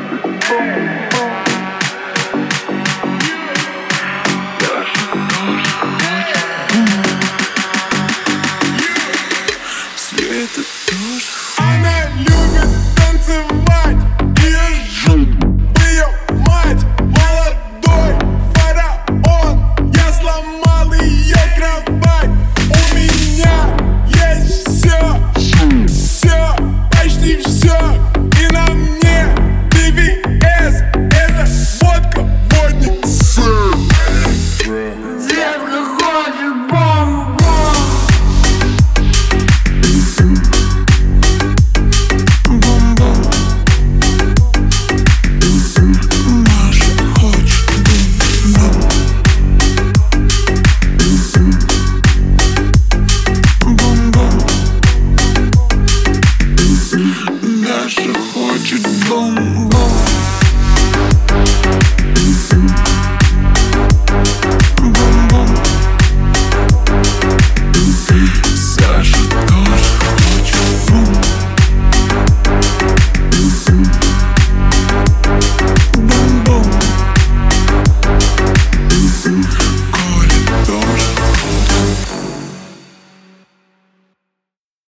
Света тоже. Она любит танцевать и жить. Вы ее мать, молодой фараон. Я сломал ее кровать. У меня есть все, все, почти все. И на мне BBS. Это водка, водник, сыр. Детка хочет бомбу. Даша хочет бомбу.